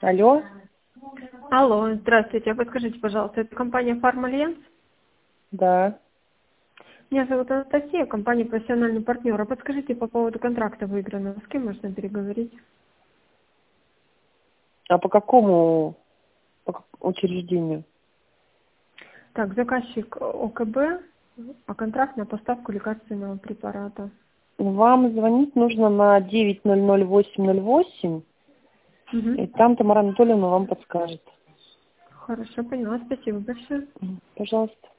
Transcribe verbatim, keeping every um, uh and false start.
Алло. Алло, здравствуйте. А подскажите, пожалуйста, это компания «Фармальянс»? Да. Меня зовут Анастасия, компания «Профессиональный партнер». А подскажите по поводу контракта выигранного, с кем можно переговорить? А по какому по как- учреждению? Так, заказчик ОКБ, а контракт на поставку лекарственного препарата. Вам звонить нужно на девять ноль ноль восемь ноль восемь, и Угу. там Тамара Анатольевна вам подскажет. Хорошо, поняла. Спасибо большое. Мгм. Пожалуйста.